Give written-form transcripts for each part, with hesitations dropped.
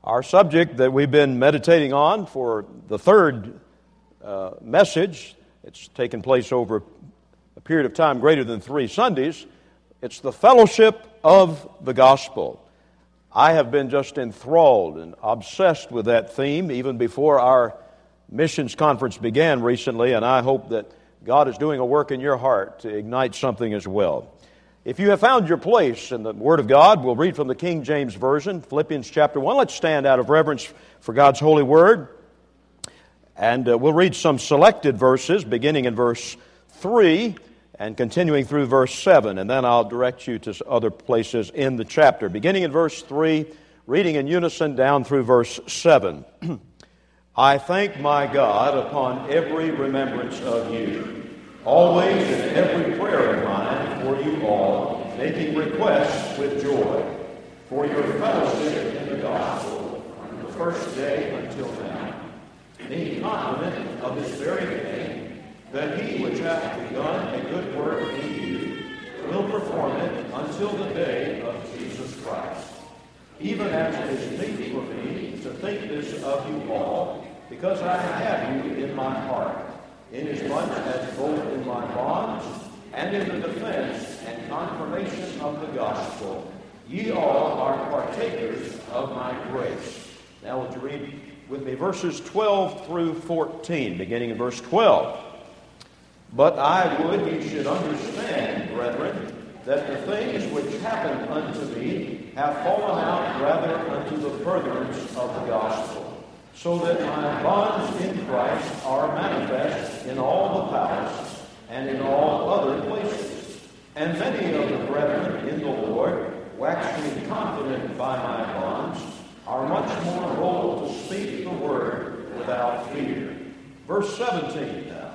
Our subject that we've been meditating on for the third message, it's taken place over a period of time greater than 3 Sundays, it's the fellowship of the gospel. I have been just enthralled and obsessed with that theme even before our missions conference began recently, and I hope that God is doing a work in your heart to ignite something as well. If you have found your place in the Word of God, we'll read from the King James Version, Philippians chapter 1. Let's stand out of reverence for God's holy Word. And we'll read some selected verses, beginning in verse 3 and continuing through verse 7. And then I'll direct you to other places in the chapter. Beginning in verse 3, reading in unison down through verse 7. I thank my God upon every remembrance of you, always in every prayer of mine for you all, making requests with joy for your fellowship in the gospel from the first day until now, being confident of this very day, that he which hath begun a good work in you will perform it until the day of Jesus Christ. Even as it is meet for me to think this of you all, because I have you in my heart, inasmuch as both in my bonds and in the defense and confirmation of the gospel, ye all are partakers of my grace. Now would you read with me verses 12 through 14, beginning in verse 12. But I would ye should understand, brethren, that the things which happened unto me have fallen out rather unto the furtherance of the gospel, so that my bonds in Christ are manifest in all the palace and in all other places. And many of the brethren in the Lord, waxing confident by my bonds, are much more bold to speak the word without fear. Verse 17 now.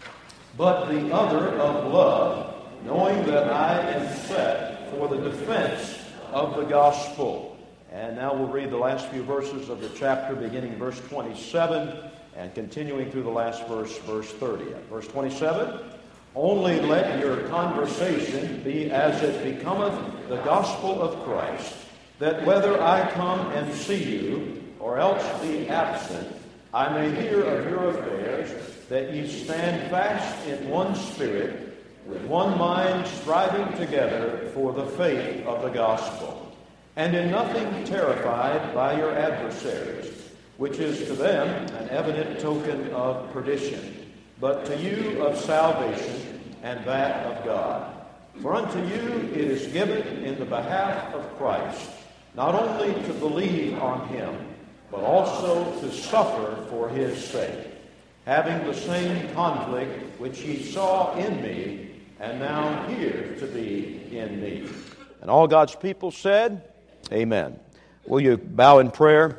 But the other of love, knowing that I am set for the defense of the gospel. And now we'll read the last few verses of the chapter, beginning verse 27 and continuing through the last verse, verse 30. Verse 27, only let your conversation be as it becometh the gospel of Christ, that whether I come and see you, or else be absent, I may hear of your affairs, that ye stand fast in one spirit, with one mind striving together for the faith of the gospel, and in nothing terrified by your adversaries, which is to them an evident token of perdition, but to you of salvation, and that of God. For unto you it is given in the behalf of Christ, not only to believe on him, but also to suffer for his sake, having the same conflict which ye saw in me, and now hear to be in me. And all God's people said, Amen. Will you bow in prayer?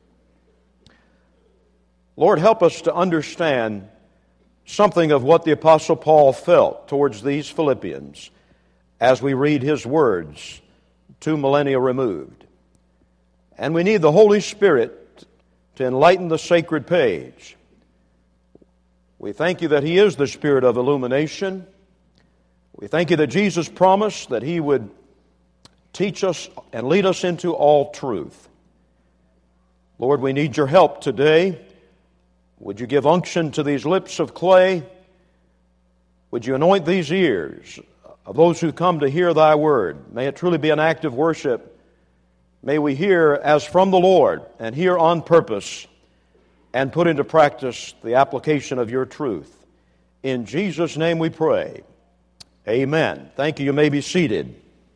Lord, help us to understand something of what the Apostle Paul felt towards these Philippians as we read his words 2 millennia removed. And we need the Holy Spirit to enlighten the sacred page. We thank you that he is the Spirit of illumination. We thank you that Jesus promised that he would teach us and lead us into all truth. Lord, we need your help today. Would you give unction to these lips of clay? Would you anoint these ears of those who come to hear thy word? May it truly be an act of worship. May we hear as from the Lord and hear on purpose and put into practice the application of your truth. In Jesus' name we pray. Amen. Thank you. You may be seated.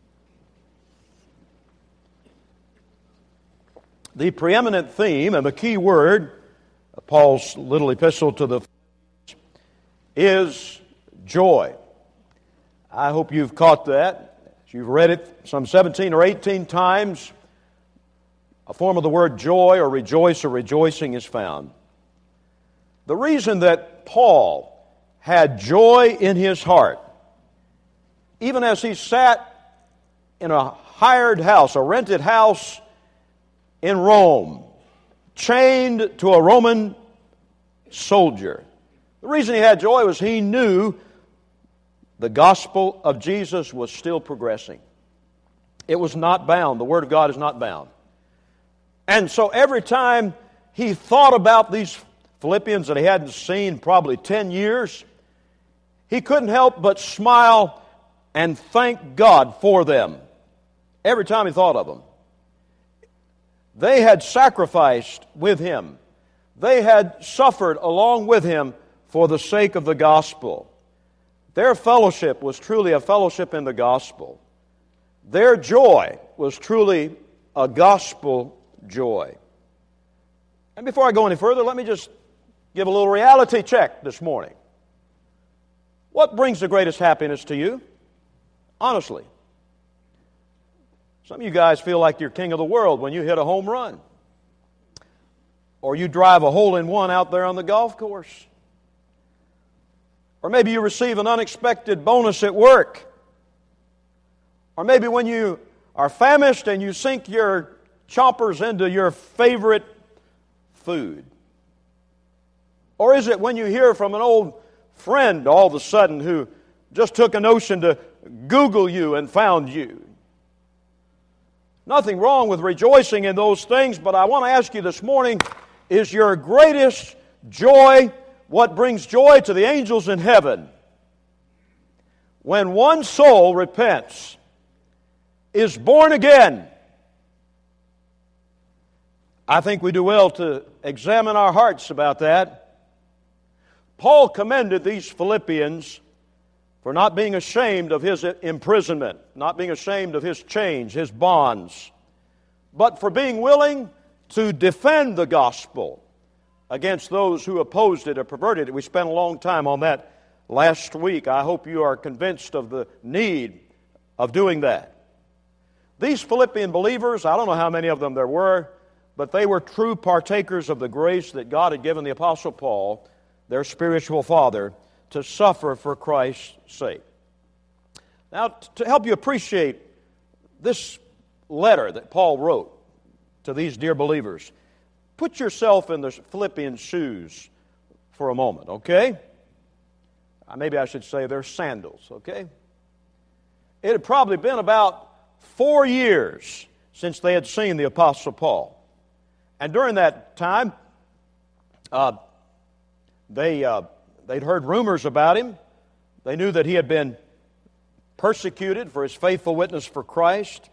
The preeminent theme and the key word of Paul's little epistle to the is joy. I hope you've caught that. You've read it some 17 or 18 times. A form of the word joy or rejoice or rejoicing is found. The reason that Paul had joy in his heart, even as he sat in a hired house, a rented house in Rome, chained to a Roman soldier. The reason he had joy was he knew the gospel of Jesus was still progressing. It was not bound. The Word of God is not bound. And so every time he thought about these Philippians that he hadn't seen probably 10 years, he couldn't help but smile and thank God for them. Every time he thought of them. They had sacrificed with him. They had suffered along with him for the sake of the gospel. Their fellowship was truly a fellowship in the gospel. Their joy was truly a gospel joy. And before I go any further, let me just give a little reality check this morning. What brings the greatest happiness to you? Honestly. Some of you guys feel like you're king of the world when you hit a home run. Or you drive a hole-in-one out there on the golf course. Or maybe you receive an unexpected bonus at work. Or maybe when you are famished and you sink your chompers into your favorite food. Or is it when you hear from an old friend all of a sudden who just took a notion to Google you and found you? Nothing wrong with rejoicing in those things, but I want to ask you this morning, is your greatest joy what brings joy to the angels in heaven? When one soul repents, is born again. I think we do well to examine our hearts about that. Paul commended these Philippians for not being ashamed of his imprisonment, not being ashamed of his chains, his bonds, but for being willing to defend the gospel against those who opposed it or perverted it. We spent a long time on that last week. I hope you are convinced of the need of doing that. These Philippian believers, I don't know how many of them there were, but they were true partakers of the grace that God had given the Apostle Paul, their spiritual father, to suffer for Christ's sake. Now, to help you appreciate this letter that Paul wrote to these dear believers, put yourself in the Philippian shoes for a moment, okay? Maybe I should say their sandals, okay? It had probably been about 4 years since they had seen the Apostle Paul. And during that time, they'd heard rumors about him. They knew that he had been persecuted for his faithful witness for Christ.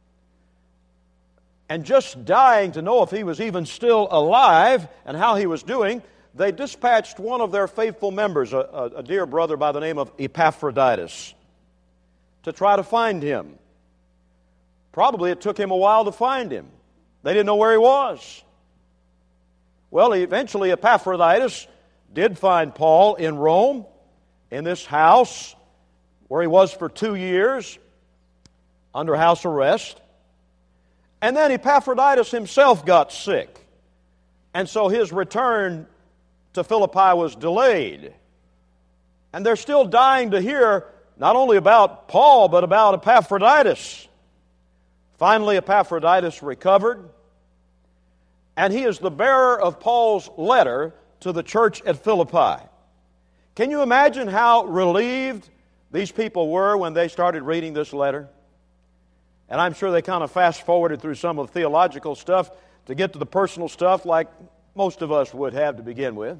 And just dying to know if he was even still alive and how he was doing, they dispatched one of their faithful members, a dear brother by the name of Epaphroditus, to try to find him. Probably it took him a while to find him. They didn't know where he was. Well, eventually Epaphroditus did find Paul in Rome, in this house where he was for 2 years, under house arrest. And then Epaphroditus himself got sick. And so his return to Philippi was delayed. And they're still dying to hear not only about Paul, but about Epaphroditus. Finally, Epaphroditus recovered, and he is the bearer of Paul's letter to the church at Philippi. Can you imagine how relieved these people were when they started reading this letter? And I'm sure they kind of fast-forwarded through some of the theological stuff to get to the personal stuff like most of us would have to begin with.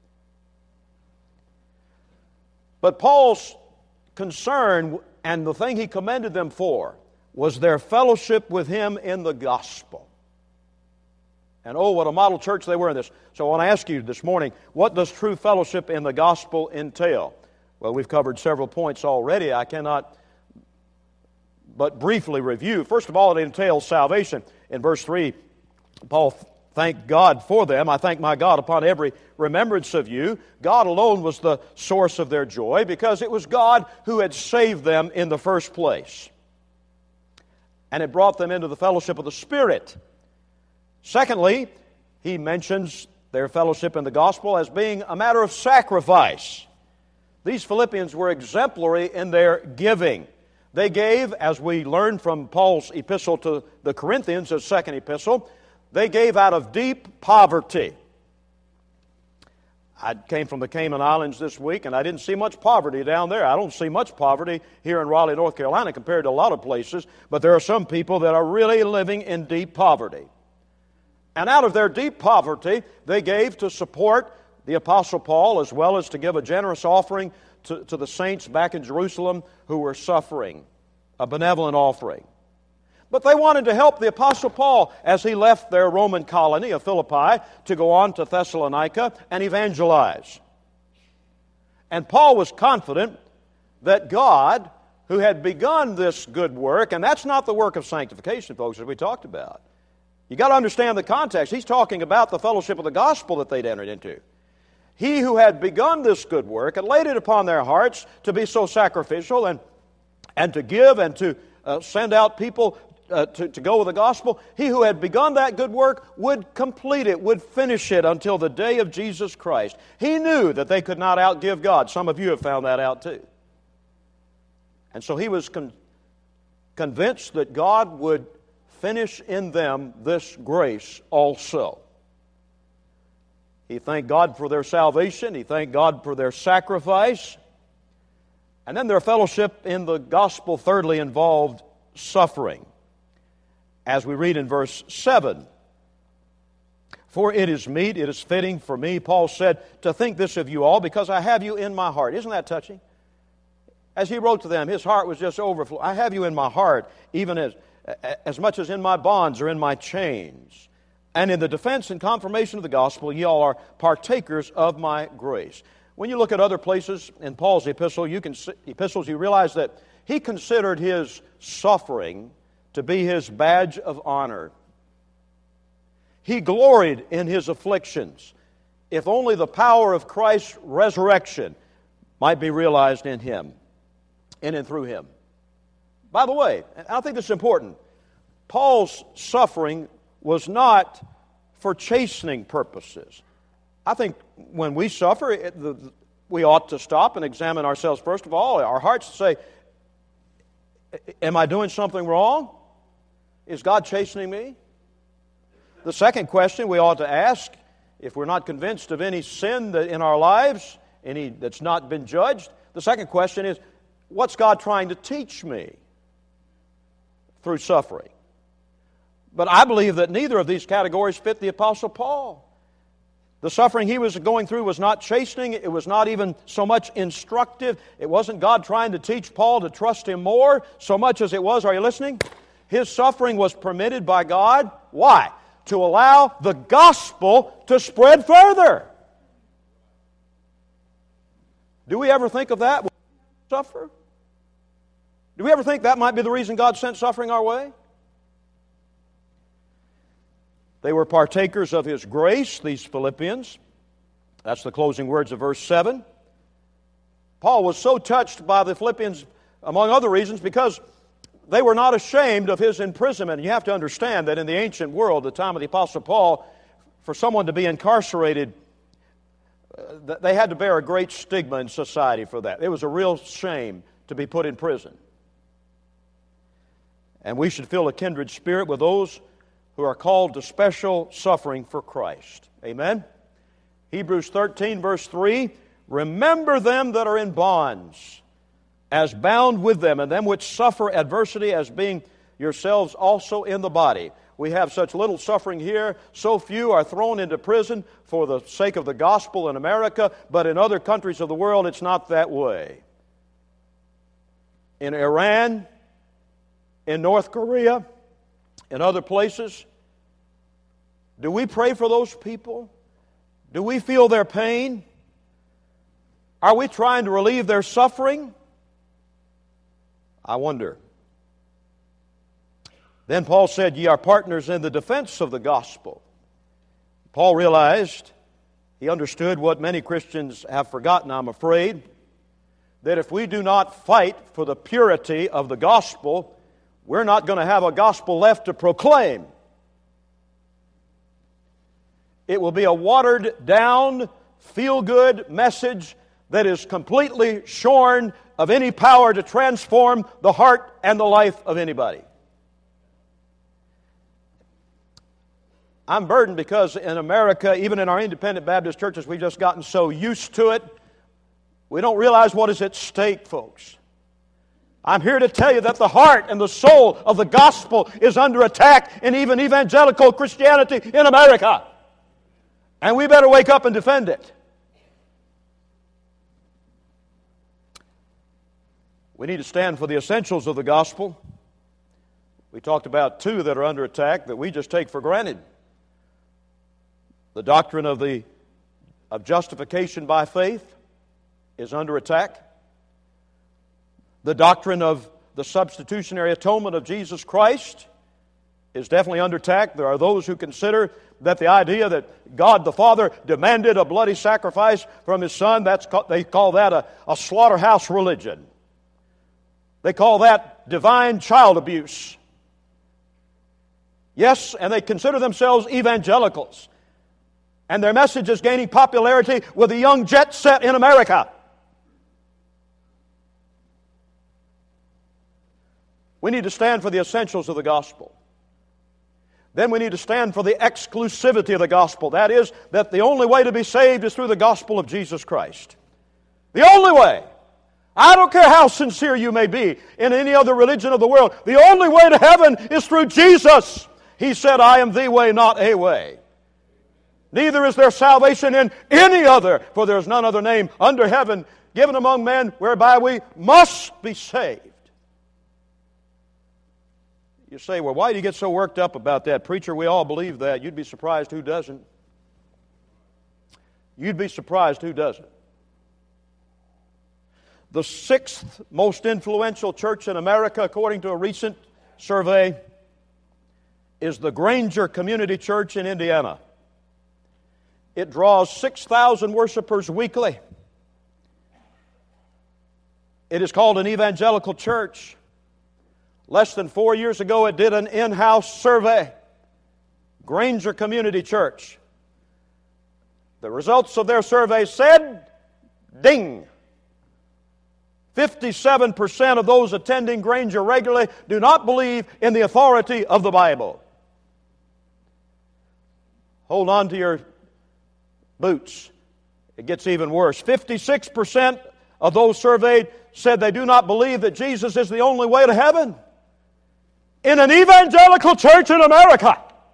But Paul's concern and the thing he commended them for was their fellowship with him in the gospel. And oh, what a model church they were in this. So I want to ask you this morning, what does true fellowship in the gospel entail? Well, we've covered several points already. I cannot but briefly review. First of all, it entails salvation. In verse 3, Paul thanked God for them. I thank my God upon every remembrance of you. God alone was the source of their joy because it was God who had saved them in the first place. And it brought them into the fellowship of the Spirit. Secondly, he mentions their fellowship in the gospel as being a matter of sacrifice. These Philippians were exemplary in their giving. They gave, as we learned from Paul's epistle to the Corinthians, his second epistle, they gave out of deep poverty. I came from the Cayman Islands this week, and I didn't see much poverty down there. I don't see much poverty here in Raleigh, North Carolina, compared to a lot of places, but there are some people that are really living in deep poverty. And out of their deep poverty, they gave to support the Apostle Paul, as well as to give a generous offering to the saints back in Jerusalem who were suffering, a benevolent offering. But they wanted to help the Apostle Paul as he left their Roman colony of Philippi to go on to Thessalonica and evangelize. And Paul was confident that God, who had begun this good work, and that's not the work of sanctification, folks, as we talked about. You got to understand the context. He's talking about the fellowship of the gospel that they'd entered into. He who had begun this good work and laid it upon their hearts to be so sacrificial and to give and to send out people to go with the gospel, he who had begun that good work would complete it, would finish it until the day of Jesus Christ. He knew that they could not outgive God. Some of you have found that out too. And so he was convinced that God would finish in them this grace also. He thanked God for their salvation. He thanked God for their sacrifice. And then their fellowship in the gospel, thirdly, involved suffering. As we read in verse 7, "For it is meet, it is fitting for me," Paul said, "to think this of you all, because I have you in my heart." Isn't that touching? As he wrote to them, his heart was just overflowing. I have you in my heart, even as much as in my bonds or in my chains. And in the defense and confirmation of the gospel, ye all are partakers of my grace. When you look at other places in Paul's epistles, you realize that he considered his suffering to be his badge of honor. He gloried in his afflictions, if only the power of Christ's resurrection might be realized in him, in and through him. By the way, I think this is important, Paul's suffering was not for chastening purposes. I think when we suffer, we ought to stop and examine ourselves first of all, our hearts, to say, am I doing something wrong? Is God chastening me? The second question we ought to ask, if we're not convinced of any sin in our lives, any that's not been judged, the second question is, what's God trying to teach me through suffering? But I believe that neither of these categories fit the Apostle Paul. The suffering he was going through was not chastening. It was not even so much instructive. It wasn't God trying to teach Paul to trust him more so much as it was, are you listening? His suffering was permitted by God. Why? To allow the gospel to spread further. Do we ever think of that when we suffer? Do we ever think that might be the reason God sent suffering our way? They were partakers of His grace, these Philippians. That's the closing words of verse 7. Paul was so touched by the Philippians, among other reasons, because they were not ashamed of his imprisonment. And you have to understand that in the ancient world, the time of the Apostle Paul, for someone to be incarcerated, they had to bear a great stigma in society for that. It was a real shame to be put in prison. And we should feel a kindred spirit with those who are called to special suffering for Christ. Amen? Hebrews 13, verse 3, "Remember them that are in bonds, as bound with them, and them which suffer adversity, as being yourselves also in the body." We have such little suffering here. So few are thrown into prison for the sake of the gospel in America, but in other countries of the world it's not that way. In Iran, in North Korea, in other places, do we pray for those people? Do we feel their pain? Are we trying to relieve their suffering? I wonder. Then Paul said, "Ye are partners in the defense of the gospel." Paul realized, he understood what many Christians have forgotten, I'm afraid, that if we do not fight for the purity of the gospel, we're not going to have a gospel left to proclaim. It will be a watered-down, feel-good message that is completely shorn of any power to transform the heart and the life of anybody. I'm burdened because in America, even in our independent Baptist churches, we've just gotten so used to it, we don't realize what is at stake, folks. I'm here to tell you that the heart and the soul of the gospel is under attack in even evangelical Christianity in America. And we better wake up and defend it. We need to stand for the essentials of the gospel. We talked about two that are under attack that we just take for granted. The doctrine of justification by faith is under attack. The doctrine of the substitutionary atonement of Jesus Christ is definitely under attack. There are those who consider that the idea that God the Father demanded a bloody sacrifice from His Son, they call that a slaughterhouse religion. They call that divine child abuse. Yes, and they consider themselves evangelicals. And their message is gaining popularity with the young jet set in America. We need to stand for the essentials of the gospel. Then we need to stand for the exclusivity of the gospel. That is, that the only way to be saved is through the gospel of Jesus Christ. The only way. I don't care how sincere you may be in any other religion of the world. The only way to heaven is through Jesus. He said, I am the way, not a way. Neither is there salvation in any other, for there is none other name under heaven given among men whereby we must be saved. You say, well, why do you get so worked up about that? Preacher, we all believe that. You'd be surprised who doesn't. You'd be surprised who doesn't. The sixth most influential church in America, according to a recent survey, is the Granger Community Church in Indiana. It draws 6,000 worshipers weekly. It is called an evangelical church. Less than 4 years ago, it did an in-house survey. Granger Community Church. The results of their survey said, ding! 57% of those attending Granger regularly do not believe in the authority of the Bible. Hold on to your boots. It gets even worse. 56% of those surveyed said they do not believe that Jesus is the only way to heaven. In an evangelical church in America.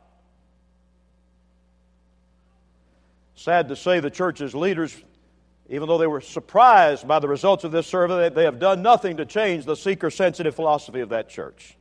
Sad to say, the church's leaders, even though they were surprised by the results of this survey, they have done nothing to change the seeker-sensitive philosophy of that church.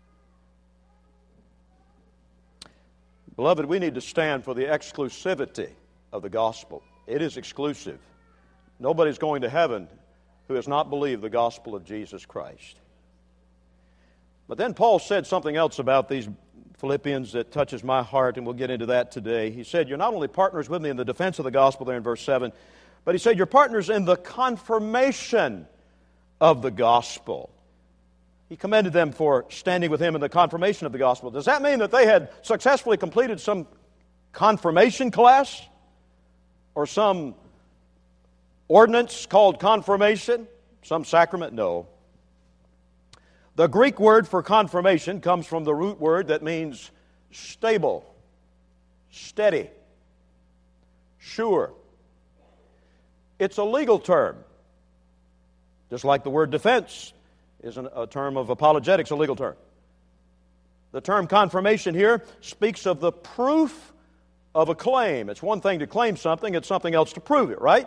Beloved, we need to stand for the exclusivity of the gospel. It is exclusive. Nobody's going to heaven who has not believed the gospel of Jesus Christ. But then Paul said something else about these Philippians that touches my heart, and we'll get into that today. He said, you're not only partners with me in the defense of the gospel there in verse 7, but he said, you're partners in the confirmation of the gospel. He commended them for standing with him in the confirmation of the gospel. Does that mean that they had successfully completed some confirmation class? Or some ordinance called confirmation? Some sacrament? No. The Greek word for confirmation comes from the root word that means stable, steady, sure. It's a legal term. Just like the word defense is a term of apologetics, a legal term. The term confirmation here speaks of the proof of a claim. It's one thing to claim something, it's something else to prove it, right?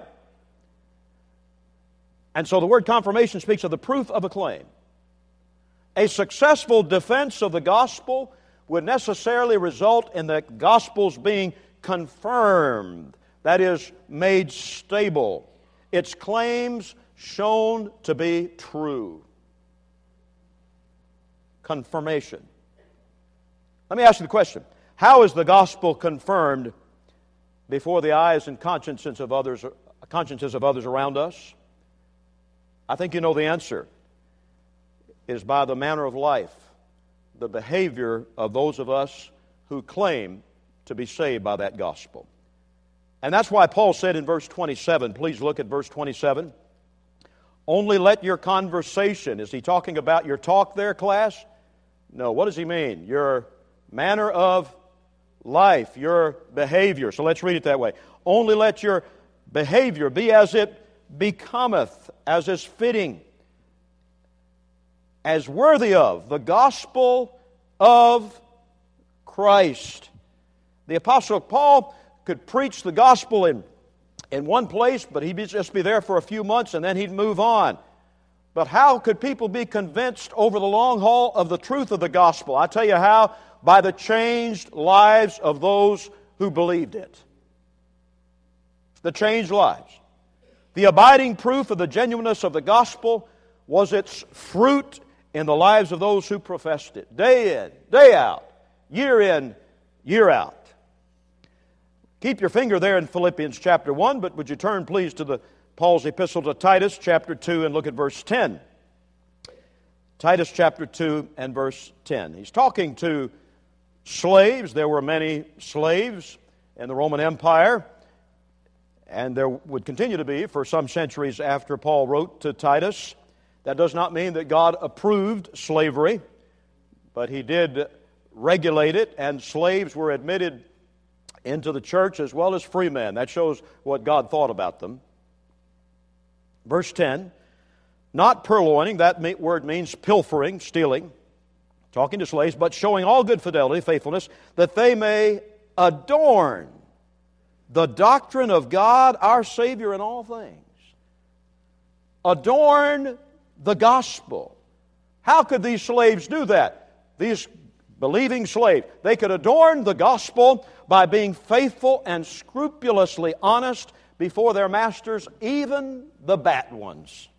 And so the word confirmation speaks of the proof of a claim. A successful defense of the gospel would necessarily result in the gospel's being confirmed, that is, made stable, its claims shown to be true. Confirmation. Let me ask you the question. How is the gospel confirmed before the eyes and consciences of others around us? I think you know the answer. It is by the manner of life, the behavior of those of us who claim to be saved by that gospel. And that's why Paul said in verse 27, please look at verse 27, only let your conversation, is he talking about your talk there, class? No, what does he mean? Your manner of life, your behavior. So let's read it that way. Only let your behavior be as it becometh, as is fitting, as worthy of the gospel of Christ. The Apostle Paul could preach the gospel in one place, but he'd just be there for a few months and then he'd move on. But how could people be convinced over the long haul of the truth of the gospel? I tell you how, by the changed lives of those who believed it. The changed lives. The abiding proof of the genuineness of the gospel was its fruit in the lives of those who professed it. Day in, day out, year in, year out. Keep your finger there in Philippians chapter 1, but would you turn please to Paul's epistle to Titus chapter 2 and look at verse 10. Titus chapter 2 and verse 10. He's talking to slaves. There were many slaves in the Roman Empire, and there would continue to be for some centuries after Paul wrote to Titus. That does not mean that God approved slavery, but He did regulate it, and slaves were admitted into the church as well as free men. That shows what God thought about them. Verse 10, not purloining, that word means pilfering, stealing, talking to slaves, but showing all good fidelity, faithfulness, that they may adorn the doctrine of God, our Savior, in all things. Adorn the gospel. How could these slaves do that? These believing slaves, they could adorn the gospel by being faithful and scrupulously honest before their masters, even the bad ones.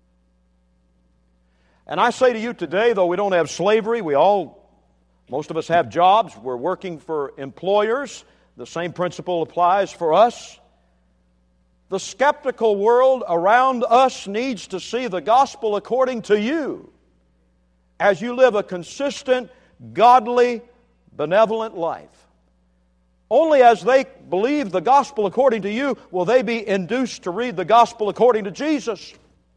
And I say to you today, though we don't have slavery, most of us have jobs, we're working for employers, the same principle applies for us. The skeptical world around us needs to see the gospel according to you as you live a consistent, godly, benevolent life. Only as they believe the gospel according to you will they be induced to read the gospel according to Jesus.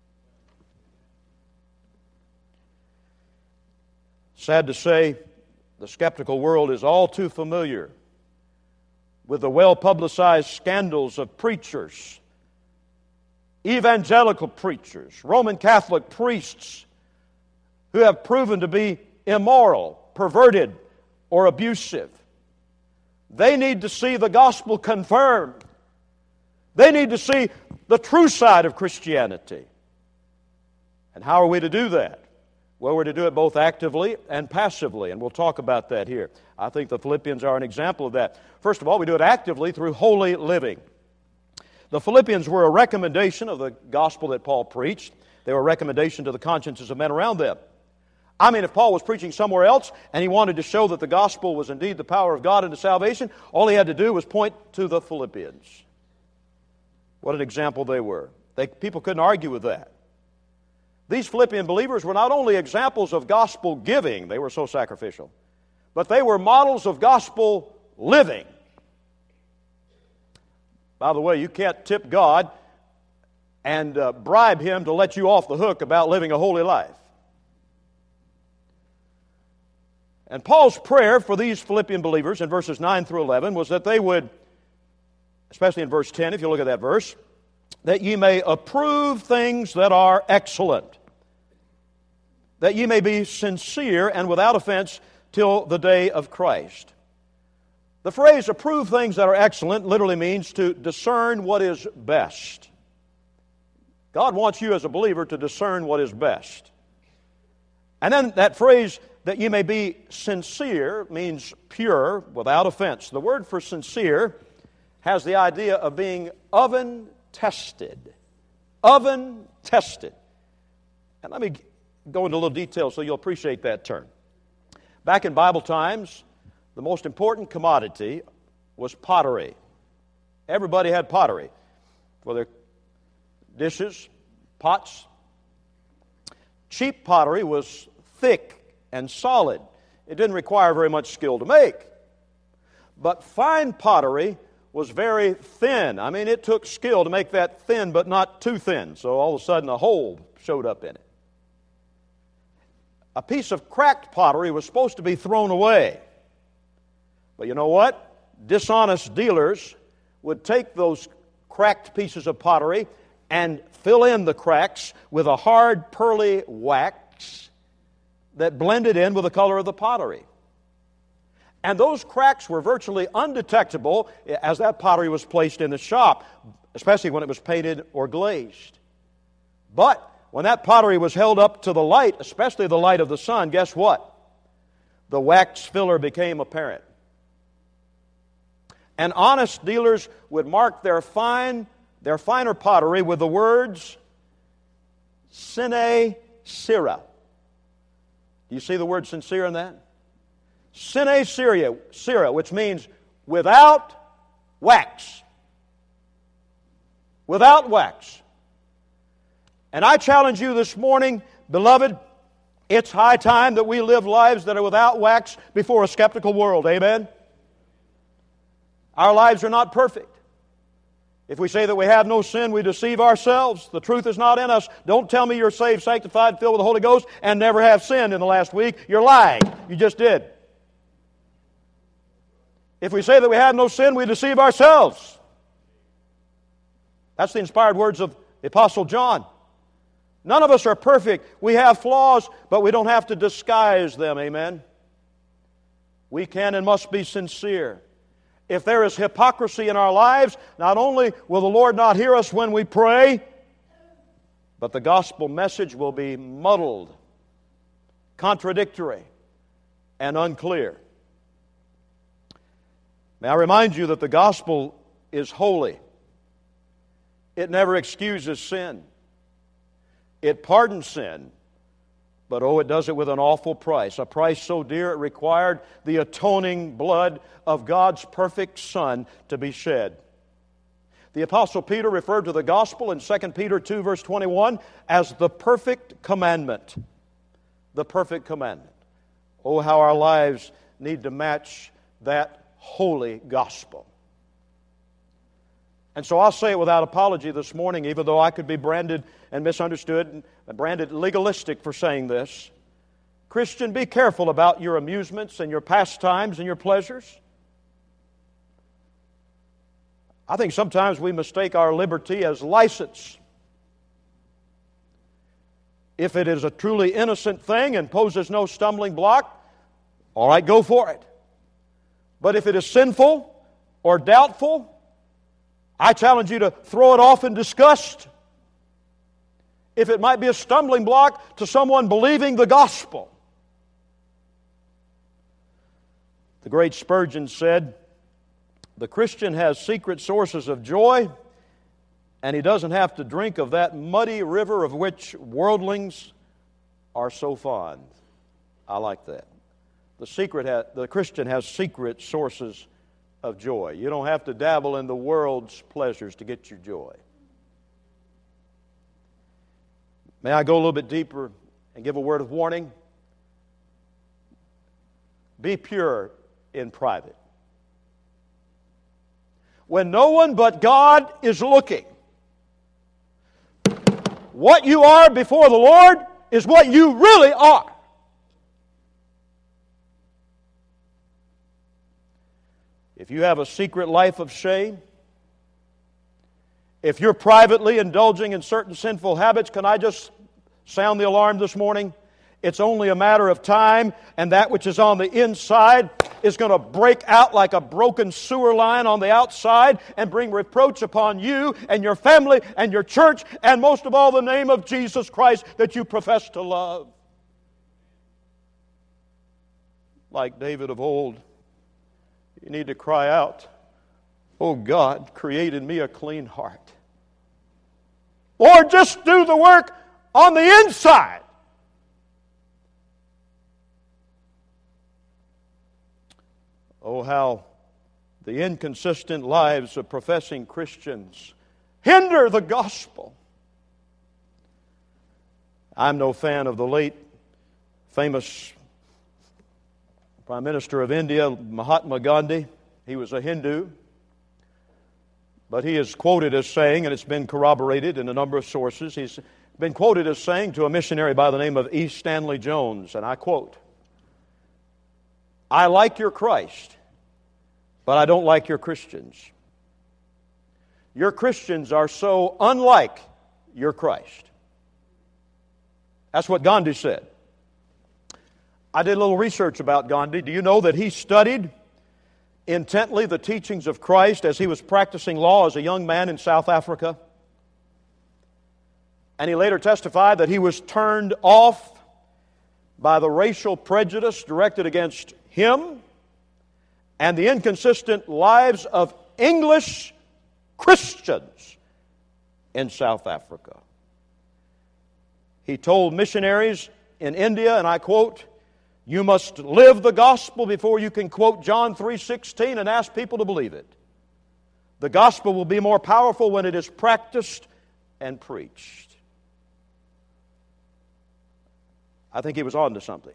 Sad to say, the skeptical world is all too familiar with the well-publicized scandals of preachers, evangelical preachers, Roman Catholic priests who have proven to be immoral, perverted, or abusive. They need to see the gospel confirmed. They need to see the true side of Christianity. And how are we to do that? Well, we're to do it both actively and passively, and we'll talk about that here. I think the Philippians are an example of that. First of all, we do it actively through holy living. The Philippians were a recommendation of the gospel that Paul preached. They were a recommendation to the consciences of men around them. I mean, if Paul was preaching somewhere else and he wanted to show that the gospel was indeed the power of God unto salvation, all he had to do was point to the Philippians. What an example they were. People couldn't argue with that. These Philippian believers were not only examples of gospel giving, they were so sacrificial, but they were models of gospel living. By the way, you can't tip God and bribe Him to let you off the hook about living a holy life. And Paul's prayer for these Philippian believers in verses 9 through 11 was that they would, especially in verse 10, if you look at that verse, that ye may approve things that are excellent, that ye may be sincere and without offense till the day of Christ. The phrase approve things that are excellent literally means to discern what is best. God wants you as a believer to discern what is best. And then that phrase, that ye may be sincere, means pure, without offense. The word for sincere has the idea of being oven tested. Oven tested. And let me go into a little detail so you'll appreciate that term. Back in Bible times, the most important commodity was pottery. Everybody had pottery for their dishes, pots. Cheap pottery was thick and solid. It didn't require very much skill to make. But fine pottery was very thin. I mean, it took skill to make that thin, but not too thin. So all of a sudden a hole showed up in it. A piece of cracked pottery was supposed to be thrown away. But you know what? Dishonest dealers would take those cracked pieces of pottery and fill in the cracks with a hard, pearly wax that blended in with the color of the pottery. And those cracks were virtually undetectable as that pottery was placed in the shop, especially when it was painted or glazed. But when that pottery was held up to the light, especially the light of the sun, guess what? The wax filler became apparent. And honest dealers would mark their finer pottery with the words, Sine Cera. Do you see the word sincere in that? Sine Cera, which means without wax. Without wax. And I challenge you this morning, beloved, it's high time that we live lives that are without wax before a skeptical world. Amen? Our lives are not perfect. If we say that we have no sin, we deceive ourselves. The truth is not in us. Don't tell me you're saved, sanctified, filled with the Holy Ghost, and never have sinned in the last week. You're lying. You just did. If we say that we have no sin, we deceive ourselves. That's the inspired words of the Apostle John. None of us are perfect. We have flaws, but we don't have to disguise them. Amen? We can and must be sincere. If there is hypocrisy in our lives, not only will the Lord not hear us when we pray, but the gospel message will be muddled, contradictory, and unclear. May I remind you that the gospel is holy. It never excuses sin. It pardons sin, but it does it with an awful price. A price so dear it required the atoning blood of God's perfect Son to be shed. The Apostle Peter referred to the gospel in 2 Peter 2 verse 21 as the perfect commandment. The perfect commandment. Oh, how our lives need to match that holy gospel. And so I'll say it without apology this morning, even though I could be branded and misunderstood and branded legalistic for saying this. Christian, be careful about your amusements and your pastimes and your pleasures. I think sometimes we mistake our liberty as license. If it is a truly innocent thing and poses no stumbling block, all right, go for it. But if it is sinful or doubtful, I challenge you to throw it off in disgust. If it might be a stumbling block to someone believing the gospel. The great Spurgeon said, the Christian has secret sources of joy, and he doesn't have to drink of that muddy river of which worldlings are so fond. I like that. The Christian has secret sources of joy. You don't have to dabble in the world's pleasures to get your joy. May I go a little bit deeper and give a word of warning? Be pure in private. When no one but God is looking, what you are before the Lord is what you really are. If you have a secret life of shame, if you're privately indulging in certain sinful habits, can I just sound the alarm this morning? It's only a matter of time, and that which is on the inside is going to break out like a broken sewer line on the outside and bring reproach upon you and your family and your church, and most of all the name of Jesus Christ that you profess to love. Like David of old, you need to cry out, "Oh God, create in me a clean heart." Lord, just do the work on the inside. Oh, how the inconsistent lives of professing Christians hinder the gospel. I'm no fan of the late famous Prime Minister of India, Mahatma Gandhi. He was a Hindu. But he is quoted as saying, and it's been corroborated in a number of sources, he's been quoted as saying to a missionary by the name of E. Stanley Jones, and I quote, "I like your Christ, but I don't like your Christians. Your Christians are so unlike your Christ." That's what Gandhi said. I did a little research about Gandhi. Do you know that he studied intently the teachings of Christ as he was practicing law as a young man in South Africa? And he later testified that he was turned off by the racial prejudice directed against him and the inconsistent lives of English Christians in South Africa. He told missionaries in India, and I quote, "You must live the gospel before you can quote John 3:16 and ask people to believe it. The gospel will be more powerful when it is practiced and preached." I think he was on to something.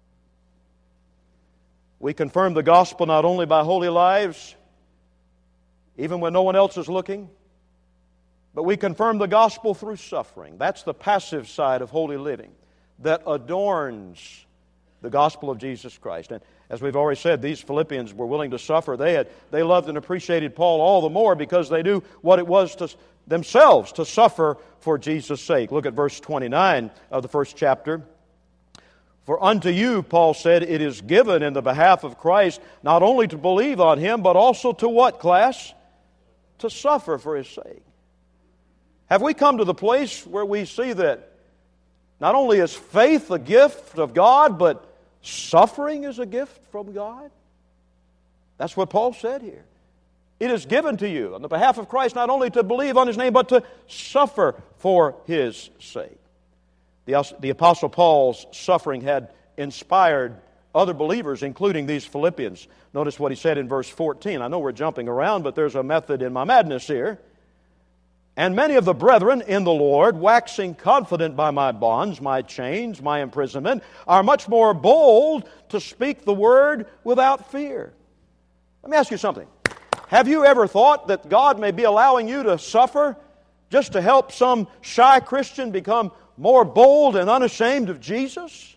We confirm the gospel not only by holy lives, even when no one else is looking, but we confirm the gospel through suffering. That's the passive side of holy living that adorns the gospel of Jesus Christ. And as we've already said, these Philippians were willing to suffer. They loved and appreciated Paul all the more because they knew what it was to themselves to suffer for Jesus' sake. Look at verse 29 of the first chapter. "For unto you," Paul said, "it is given in the behalf of Christ not only to believe on Him, but also to" what, class? To suffer for His sake. Have we come to the place where we see that not only is faith a gift of God, but suffering is a gift from God? That's what Paul said here. It is given to you on the behalf of Christ not only to believe on His name, but to suffer for His sake. The Apostle Paul's suffering had inspired other believers, including these Philippians. Notice what he said in verse 14. I know we're jumping around, but there's a method in my madness here. "And many of the brethren in the Lord, waxing confident by my bonds, my chains, my imprisonment, are much more bold to speak the word without fear." Let me ask you something. Have you ever thought that God may be allowing you to suffer just to help some shy Christian become more bold and unashamed of Jesus?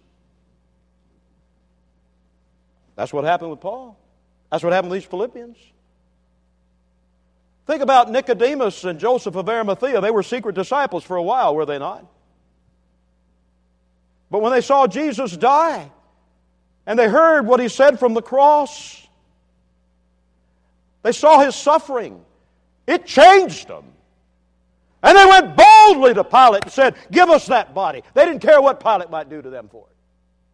That's what happened with Paul. That's what happened with these Philippians. Think about Nicodemus and Joseph of Arimathea. They were secret disciples for a while, were they not? But when they saw Jesus die, and they heard what He said from the cross, they saw His suffering. It changed them. And they went boldly to Pilate and said, "Give us that body." They didn't care what Pilate might do to them for it.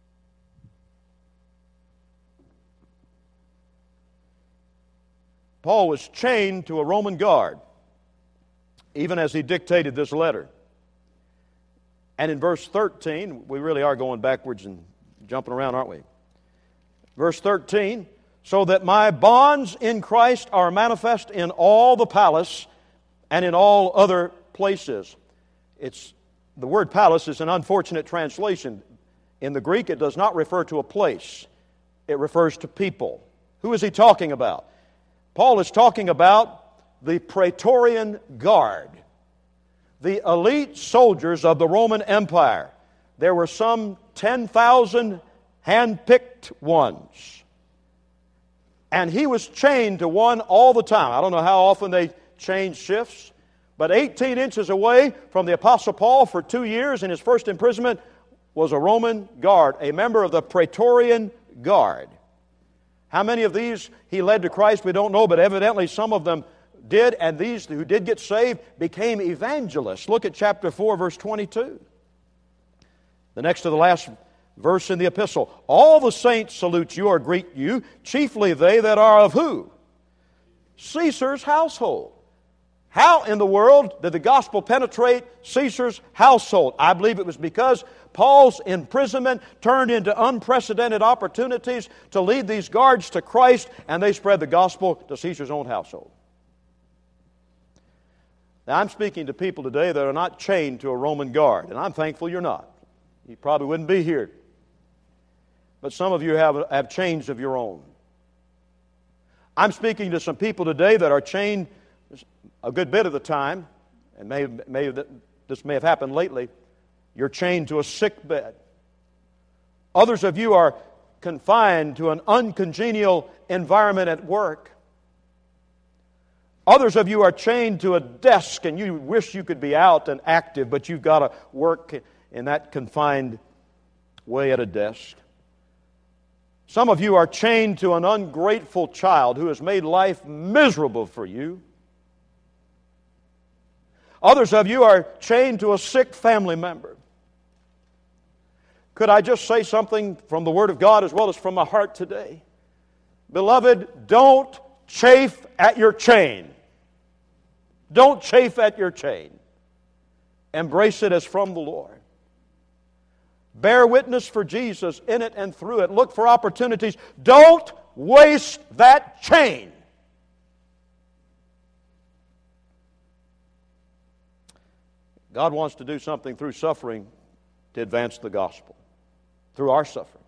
Paul was chained to a Roman guard, even as he dictated this letter. And in verse 13, we really are going backwards and jumping around, aren't we? Verse 13, "So that my bonds in Christ are manifest in all the palace and in all other places." The word palace is an unfortunate translation. In the Greek, it does not refer to a place. It refers to people. Who is he talking about? Paul is talking about the Praetorian Guard, the elite soldiers of the Roman Empire. There were some 10,000 hand-picked ones. And he was chained to one all the time. I don't know how often they changed shifts, but 18 inches away from the Apostle Paul for 2 years in his first imprisonment was a Roman guard, a member of the Praetorian Guard. How many of these he led to Christ, we don't know, but evidently some of them did, and these who did get saved became evangelists. Look at chapter 4, verse 22. The next to the last verse in the epistle. "All the saints salute you or greet you, chiefly they that are of" who? Caesar's household. How in the world did the gospel penetrate Caesar's household? I believe it was because Paul's imprisonment turned into unprecedented opportunities to lead these guards to Christ, and they spread the gospel to Caesar's own household. Now, I'm speaking to people today that are not chained to a Roman guard, and I'm thankful you're not. You probably wouldn't be here. But some of you have chains of your own. I'm speaking to some people today that are chained a good bit of the time, and this may have happened lately. You're chained to a sick bed. Others of you are confined to an uncongenial environment at work. Others of you are chained to a desk and you wish you could be out and active, but you've got to work in that confined way at a desk. Some of you are chained to an ungrateful child who has made life miserable for you. Others of you are chained to a sick family member. Could I just say something from the Word of God as well as from my heart today? Beloved, don't chafe at your chain. Don't chafe at your chain. Embrace it as from the Lord. Bear witness for Jesus in it and through it. Look for opportunities. Don't waste that chain. God wants to do something through suffering to advance the gospel, through our suffering.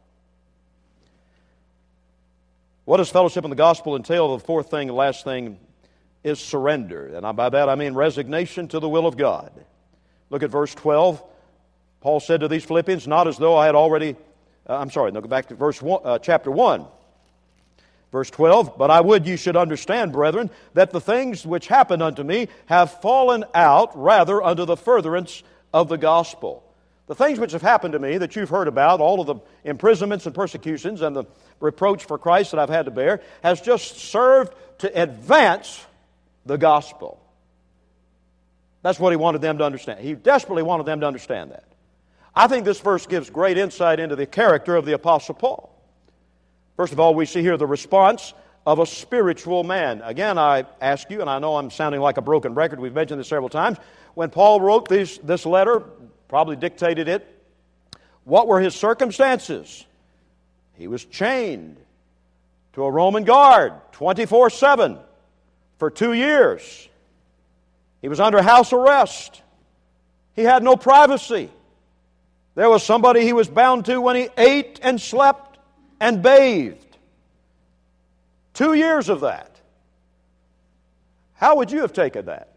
What does fellowship in the gospel entail? The fourth thing and last thing is surrender. And by that I mean resignation to the will of God. Look at verse 12. Paul said to these Philippians, not as though I had already, go back to chapter 1. Verse 12, but I would you should understand, brethren, that the things which happened unto me have fallen out rather unto the furtherance of the gospel. The things which have happened to me that you've heard about, all of the imprisonments and persecutions and the reproach for Christ that I've had to bear, has just served to advance the gospel. That's what he wanted them to understand. He desperately wanted them to understand that. I think this verse gives great insight into the character of the Apostle Paul. First of all, we see here the response of a spiritual man. Again, I ask you, and I know I'm sounding like a broken record, we've mentioned this several times, when Paul wrote this letter, probably dictated it, what were his circumstances? He was chained to a Roman guard 24/7 for 2 years. He was under house arrest. He had no privacy. There was somebody he was bound to when he ate and slept and bathed. 2 years of that. How would you have taken that?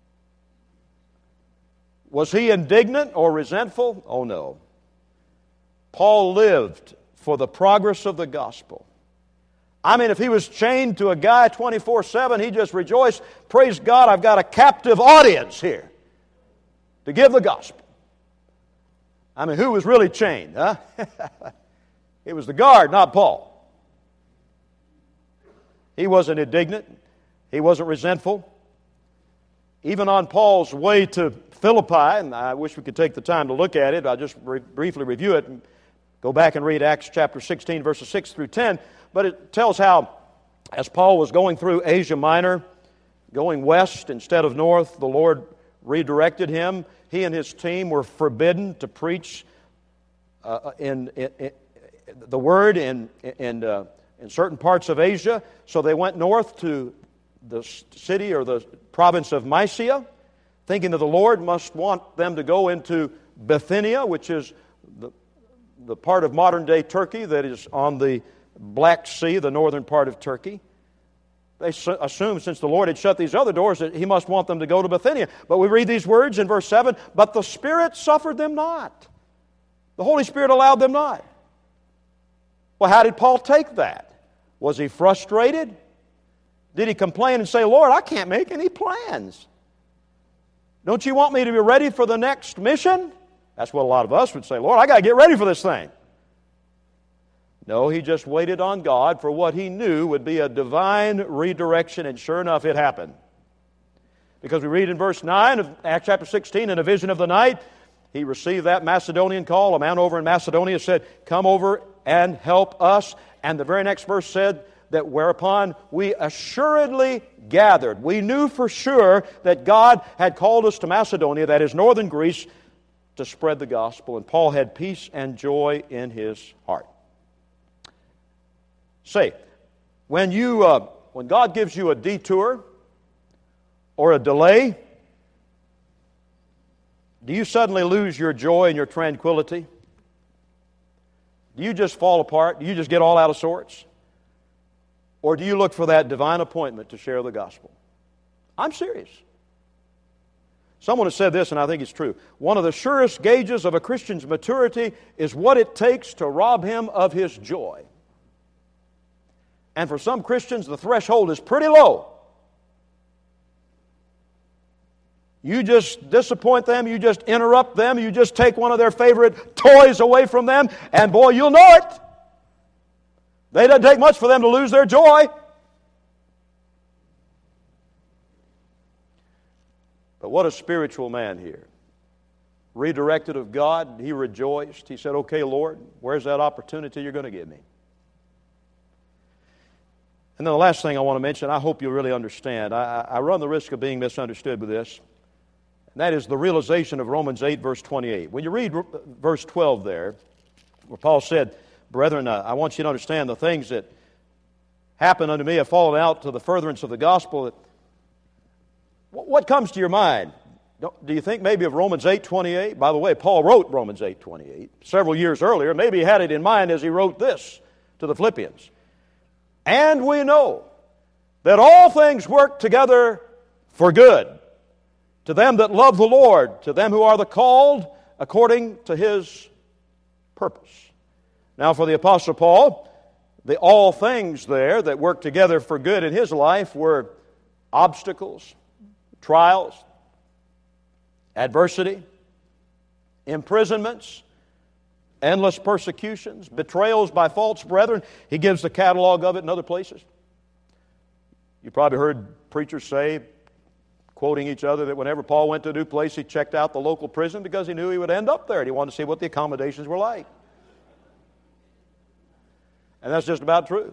Was he indignant or resentful? Oh no. Paul lived for the progress of the gospel. I mean, if he was chained to a guy 24/7, he just rejoiced, praise God, I've got a captive audience here to give the gospel. I mean, who was really chained, huh? It was the guard, not Paul. He wasn't indignant. He wasn't resentful. Even on Paul's way to Philippi, and I wish we could take the time to look at it, I'll just briefly review it and go back and read Acts chapter 16, verses 6 through 10. But it tells how, as Paul was going through Asia Minor, going west instead of north, the Lord redirected him. He and his team were forbidden to preach in the word in certain parts of Asia. So they went north to the city or the province of Mysia, thinking that the Lord must want them to go into Bithynia, which is the part of modern-day Turkey that is on the Black Sea, the northern part of Turkey. They assumed since the Lord had shut these other doors that He must want them to go to Bithynia. But we read these words in verse 7, but the Spirit suffered them not. The Holy Spirit allowed them not. Well, how did Paul take that? Was he frustrated? Did he complain and say, Lord, I can't make any plans? Don't you want me to be ready for the next mission? That's what a lot of us would say, Lord, I got to get ready for this thing. No, he just waited on God for what he knew would be a divine redirection, and sure enough, it happened. Because we read in verse 9 of Acts chapter 16, in a vision of the night, he received that Macedonian call. A man over in Macedonia said, come over and help us. And the very next verse said that whereupon we assuredly gathered. We knew for sure that God had called us to Macedonia, that is northern Greece, to spread the gospel. And Paul had peace and joy in his heart. Say, when God gives you a detour or a delay, do you suddenly lose your joy and your tranquility? Do you just fall apart? Do you just get all out of sorts? Or do you look for that divine appointment to share the gospel? I'm serious. Someone has said this, and I think it's true. One of the surest gauges of a Christian's maturity is what it takes to rob him of his joy. And for some Christians, the threshold is pretty low. You just disappoint them, you just interrupt them, you just take one of their favorite toys away from them, and boy, you'll know it. It doesn't take much for them to lose their joy. But what a spiritual man here. Redirected of God, he rejoiced. He said, okay, Lord, where's that opportunity you're going to give me? And then the last thing I want to mention, I hope you'll really understand. I run the risk of being misunderstood with this. And that is the realization of Romans 8, verse 28. When you read verse 12 there, where Paul said, brethren, I want you to understand the things that happen unto me have fallen out to the furtherance of the gospel. What comes to your mind? Do you think maybe of Romans 8:28? By the way, Paul wrote Romans 8:28 several years earlier. Maybe he had it in mind as he wrote this to the Philippians. And we know that all things work together for good to them that love the Lord, to them who are the called according to His purpose. Now for the Apostle Paul, the all things there that work together for good in his life were obstacles, trials, adversity, imprisonments, endless persecutions, betrayals by false brethren. He gives the catalog of it in other places. You probably heard preachers say, quoting each other, that whenever Paul went to a new place, he checked out the local prison because he knew he would end up there, and he wanted to see what the accommodations were like. And that's just about true.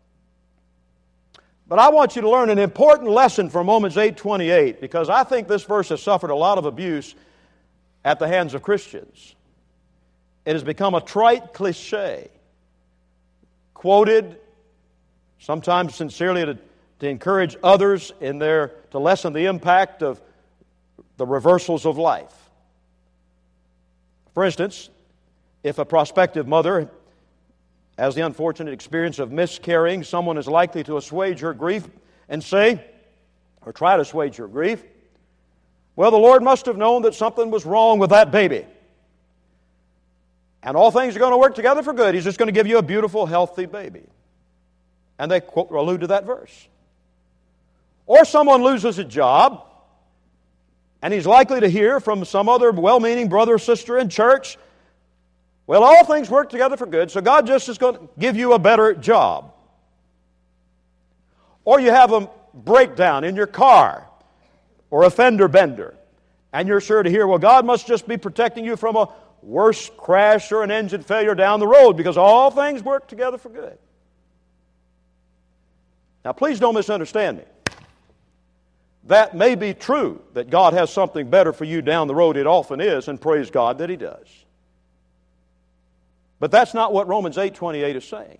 But I want you to learn an important lesson from Romans 8:28, because I think this verse has suffered a lot of abuse at the hands of Christians. It has become a trite cliche, quoted sometimes sincerely to encourage others to lessen the impact of the reversals of life. For instance, if a prospective mother has the unfortunate experience of miscarrying, someone is likely to assuage her grief and say, or try to assuage her grief, well, the Lord must have known that something was wrong with that baby. And all things are going to work together for good. He's just going to give you a beautiful, healthy baby. And they allude to that verse. Or someone loses a job, and he's likely to hear from some other well-meaning brother or sister in church, well, all things work together for good, so God just is going to give you a better job. Or you have a breakdown in your car, or a fender bender, and you're sure to hear, well, God must just be protecting you from a worse crash or an engine failure down the road, because all things work together for good. Now, please don't misunderstand me. That may be true, that God has something better for you down the road. It often is, and praise God that He does. But that's not what Romans 8:28 is saying.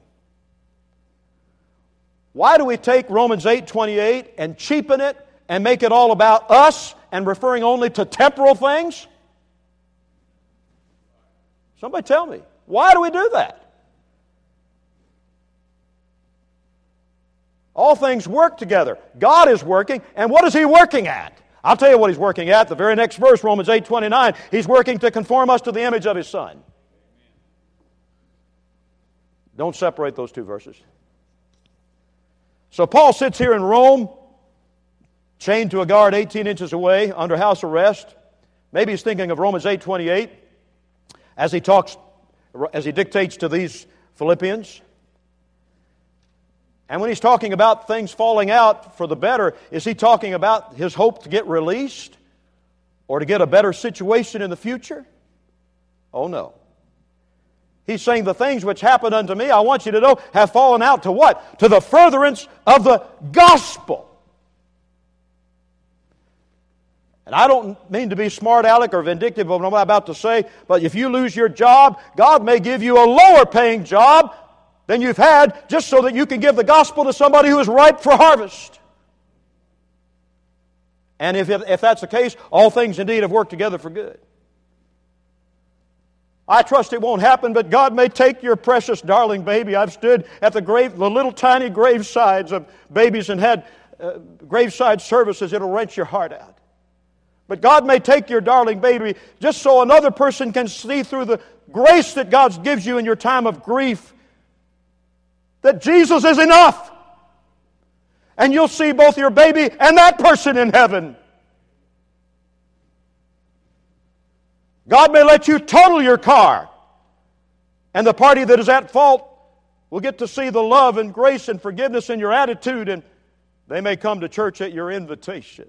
Why do we take Romans 8:28 and cheapen it and make it all about us and referring only to temporal things? Somebody tell me. Why do we do that? All things work together. God is working, and what is He working at? I'll tell you what He's working at. The very next verse, Romans 8:29, He's working to conform us to the image of His Son. Don't separate those two verses. So Paul sits here in Rome, chained to a guard 18 inches away, under house arrest. Maybe he's thinking of Romans 8:28 as he dictates to these Philippians. And when he's talking about things falling out for the better, is he talking about his hope to get released or to get a better situation in the future? Oh no. He's saying the things which happened unto me, I want you to know, have fallen out to what? To the furtherance of the gospel. And I don't mean to be smart aleck or vindictive of what I'm about to say, but if you lose your job, God may give you a lower paying job than you've had just so that you can give the gospel to somebody who is ripe for harvest. And if that's the case, all things indeed have worked together for good. I trust it won't happen, but God may take your precious darling baby. I've stood at the little tiny gravesides of babies and had graveside services. It'll wrench your heart out. But God may take your darling baby just so another person can see through the grace that God gives you in your time of grief that Jesus is enough. And you'll see both your baby and that person in heaven. God may let you total your car, and the party that is at fault will get to see the love and grace and forgiveness in your attitude, and they may come to church at your invitation.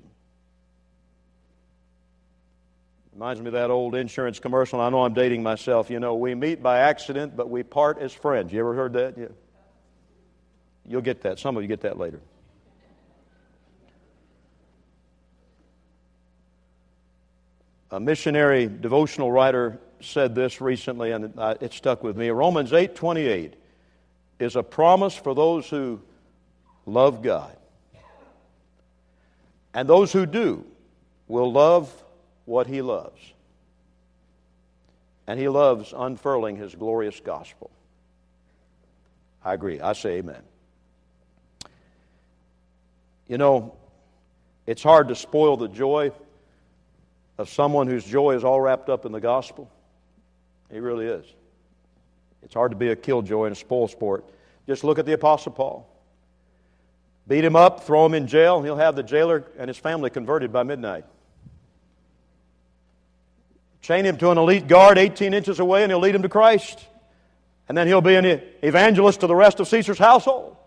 Reminds me of that old insurance commercial. I know I'm dating myself. You know, we meet by accident, but we part as friends. You ever heard that? Yeah. You'll get that. Some of you get that later. A missionary devotional writer said this recently, and it stuck with me. Romans 8:28 is a promise for those who love God. And those who do will love what He loves. And He loves unfurling His glorious gospel. I agree. I say amen. You know, it's hard to spoil the joy of someone whose joy is all wrapped up in the gospel. It really is. It's hard to be a killjoy and a spoil sport. Just look at the Apostle Paul. Beat him up, throw him in jail, and he'll have the jailer and his family converted by midnight. Chain him to an elite guard 18 inches away, and he'll lead him to Christ. And then he'll be an evangelist to the rest of Caesar's household.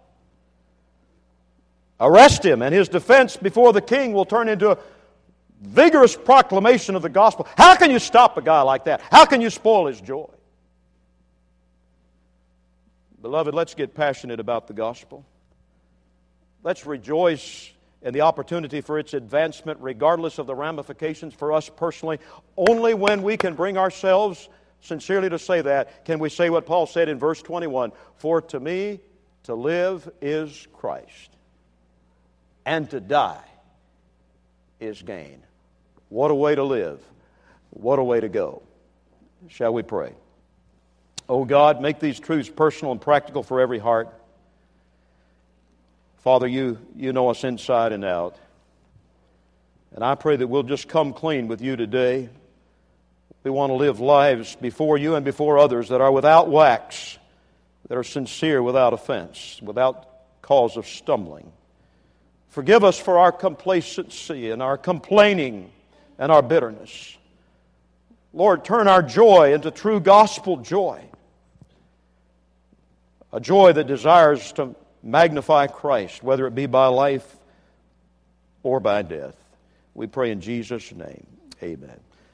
Arrest him, and his defense before the king will turn into a vigorous proclamation of the gospel. How can you stop a guy like that? How can you spoil his joy? Beloved, let's get passionate about the gospel. Let's rejoice in the opportunity for its advancement, regardless of the ramifications for us personally. Only when we can bring ourselves sincerely to say that can we say what Paul said in verse 21, "For to me to live is Christ, and to die is gain." What a way to live. What a way to go. Shall we pray? Oh God, make these truths personal and practical for every heart. Father, you know us inside and out. And I pray that we'll just come clean with you today. We want to live lives before you and before others that are without wax, that are sincere without offense, without cause of stumbling. Forgive us for our complacency and our complaining and our bitterness. Lord, turn our joy into true gospel joy. A joy that desires to magnify Christ, whether it be by life or by death. We pray in Jesus' name. Amen.